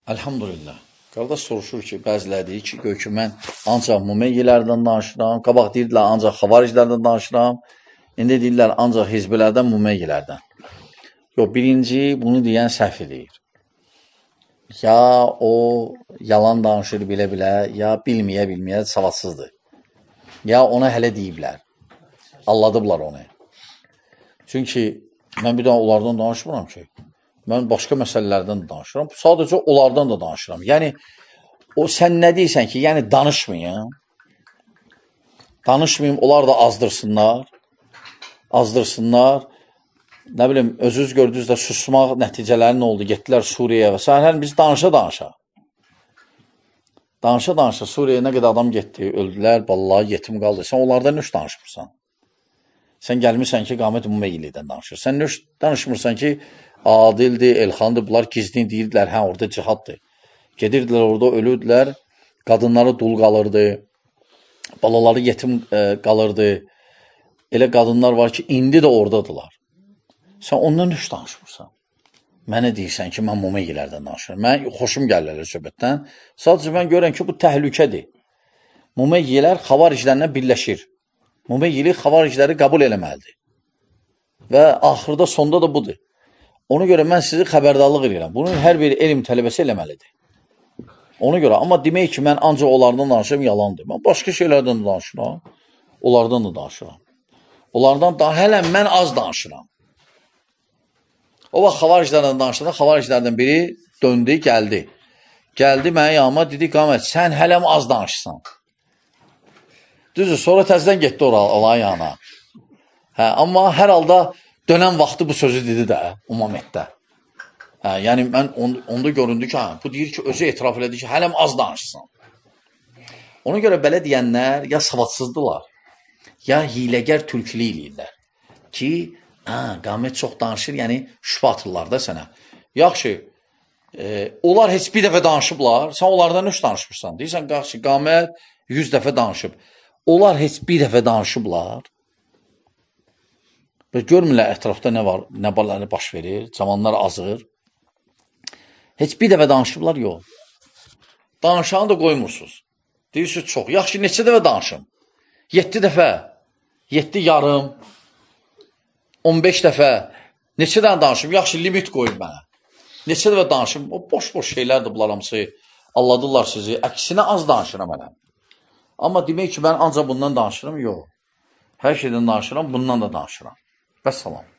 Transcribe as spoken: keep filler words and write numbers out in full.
Elhamdülillah. Qardaş soruşur ki, bəziləri deyir ki, gör ki, mən ancaq mümeyyilərdən danışıram, qabaq deyirdilər ancaq xavariclərdən danışıram, indi deyirlər ancaq hizbilərdən, mümeyyilərdən. Yox, birinci, bunu deyən səhv edir. Ya o yalan danışır bilə-bilə, ya bilməyə-bilməyə savadsızdır. Ya ona hələ deyiblər, alladıblar onu. Çünki mən bir daha onlardan danışmıram ki, mən başqa məsələlərdən də danışıram, sadəcə onlardan da danışıram. Yəni, o sən nə deyirsən ki, yəni danışmayın, danışmayın, onlar da azdırsınlar, azdırsınlar, nə bilim, özünüz gördünüz də susmaq nəticələri nə oldu, getdilər Suriyaya və s. Yəni, biz danışa-danışa, danışa-danışa Suriyaya nə qədər adam getdi, öldülər, balaları yetim qaldı, sən onlardan nöş danışmırsan. Sən gəlmirsən ki, Qamət Mümeyyilikdən danışır. Sən nöş danışmırsan ki, Adildir, Elxandır, bunlar gizlini deyirdilər, hə, orada cihaddır. Gedirdilər, orada ölürdülər, qadınları dul qalırdı, balaları yetim e, qalırdı. Elə qadınlar var ki, indi də oradadılar. Sən ondan nöş danışmırsan. Mənə deyirsən ki, mən mümeyyilərdən danışıram. Mən xoşum gəlirlər söhbətdən. Sadəcə mən görən ki, bu təhlükədir. Mümeyyilər xavariclərlə birləşir. Mümeyyilik xavaricləri qəbul eləməlidir. Və axırda, sonda da budur. Ona görə mən sizi xəbərdarlıq edirəm. Bunu hər bir elm tələbəsi eləməlidir. Ona görə, amma demək ki, mən ancaq onlardan danışıram, yalandır. Mən başqa şeylərdən də danışıram, onlardan da danışıram. Onlardan da hələ mən az danışıram. O vaxt xavariclərdən danışıram, xavariclərdən biri döndü, gəldi. Gəldi mənə yanıma, dedi, Qamət, sən hələm az danışsan. Düzdür, sonra təzdən getdi oranın yanına. Hə, amma hər halda dönən vaxtı bu sözü dedi də, ümumiyyətdə. Hə, yəni, mən on, onda göründü ki, hə, bu deyir ki, özü etiraf elədi ki, hələm az danışsan. Ona görə belə deyənlər ya savadsızdılar, ya hiləgər tülkülü eləyirlər. Ki, hə, Qamət çox danışır, yəni şübhə atırlar da sənə. Yaxşı, e, onlar heç bir dəfə danışıblar, sən onlardan üç danışmışsan. Deyirsən, qaxşı, Qamət yüz dəfə danışıb. Onlar heç bir dəfə danışıblar. Və görmürlər ətrafda nə var, nə baları baş verir, cavanlar azır. Heç bir dəfə danışıblar, yox. Danışanı da qoymursunuz. Deyirsiniz, çox. Yaxşı, neçə dəfə danışım? yeddi dəfə, yeddi yarım, on beş dəfə, neçə dənə danışım? Yaxşı, limit qoyun mənə. Neçə dəfə danışım? O boş-boş şeylərdir bunlar hamısı. Alladırlar sizi. Əksinə az danışıram mənə. Amma demək ki, mən ancaq bundan danışıram, yox. Hər şeydən danışıram, bundan da danışıram. Vəssalam.